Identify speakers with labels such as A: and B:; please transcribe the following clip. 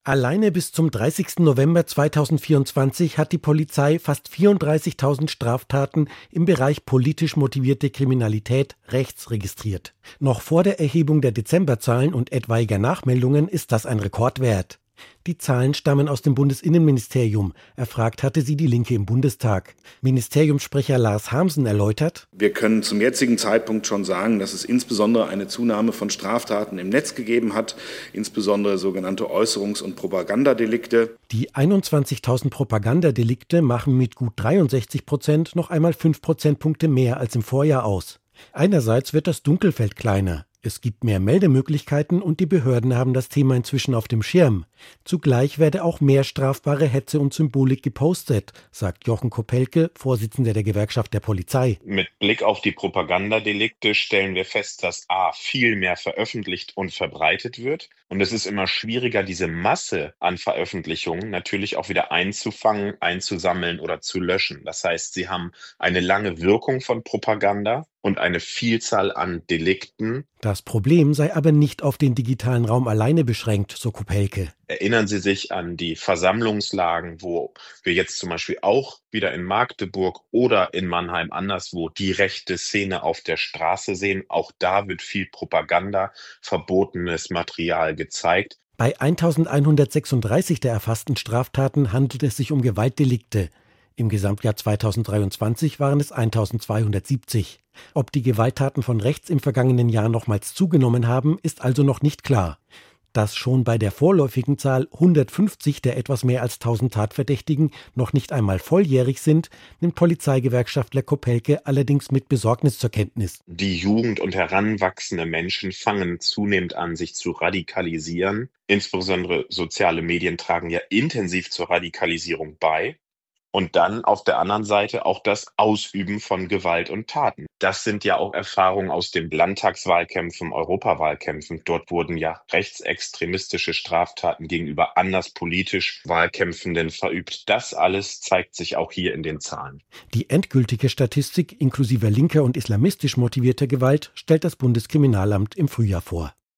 A: Alleine bis zum 30. November 2024 hat die Polizei fast 34.000 Straftaten im Bereich politisch motivierte Kriminalität rechts registriert. Noch vor der Erhebung der Dezemberzahlen und etwaiger Nachmeldungen ist das ein Rekordwert. Die Zahlen stammen aus dem Bundesinnenministerium. Erfragt hatte sie die Linke im Bundestag. Ministeriumssprecher Lars Hamsen erläutert:
B: Wir können zum jetzigen Zeitpunkt schon sagen, dass es insbesondere eine Zunahme von Straftaten im Netz gegeben hat, insbesondere sogenannte Äußerungs- und Propagandadelikte.
A: Die 21.000 Propagandadelikte machen mit gut 63% noch einmal 5 Prozentpunkte mehr als im Vorjahr aus. Einerseits wird das Dunkelfeld kleiner. Es gibt mehr Meldemöglichkeiten und die Behörden haben das Thema inzwischen auf dem Schirm. Zugleich werde auch mehr strafbare Hetze und Symbolik gepostet, sagt Jochen Kopelke, Vorsitzender der Gewerkschaft der Polizei.
C: Mit Blick auf die Propagandadelikte stellen wir fest, dass viel mehr veröffentlicht und verbreitet wird. Und es ist immer schwieriger, diese Masse an Veröffentlichungen natürlich auch wieder einzufangen, einzusammeln oder zu löschen. Das heißt, sie haben eine lange Wirkung von Propaganda und eine Vielzahl an Delikten.
A: Das Problem sei aber nicht auf den digitalen Raum alleine beschränkt, so Kopelke.
C: Erinnern Sie sich an die Versammlungslagen, wo wir jetzt zum Beispiel auch wieder in Magdeburg oder in Mannheim anderswo die rechte Szene auf der Straße sehen. Auch da wird viel Propaganda, verbotenes Material gezeigt.
A: Bei 1.136 der erfassten Straftaten handelt es sich um Gewaltdelikte. Im Gesamtjahr 2023 waren es 1.270. Ob die Gewalttaten von rechts im vergangenen Jahr nochmals zugenommen haben, ist also noch nicht klar. Dass schon bei der vorläufigen Zahl 150 der etwas mehr als 1.000 Tatverdächtigen noch nicht einmal volljährig sind, nimmt Polizeigewerkschaftler Kopelke allerdings mit Besorgnis zur Kenntnis.
C: Die Jugend und heranwachsende Menschen fangen zunehmend an, sich zu radikalisieren. Insbesondere soziale Medien tragen ja intensiv zur Radikalisierung bei. Und dann auf der anderen Seite auch das Ausüben von Gewalt und Taten. Das sind ja auch Erfahrungen aus den Landtagswahlkämpfen, Europawahlkämpfen. Dort wurden ja rechtsextremistische Straftaten gegenüber anders politisch Wahlkämpfenden verübt. Das alles zeigt sich auch hier in den Zahlen.
A: Die endgültige Statistik inklusive linker und islamistisch motivierter Gewalt stellt das Bundeskriminalamt im Frühjahr vor.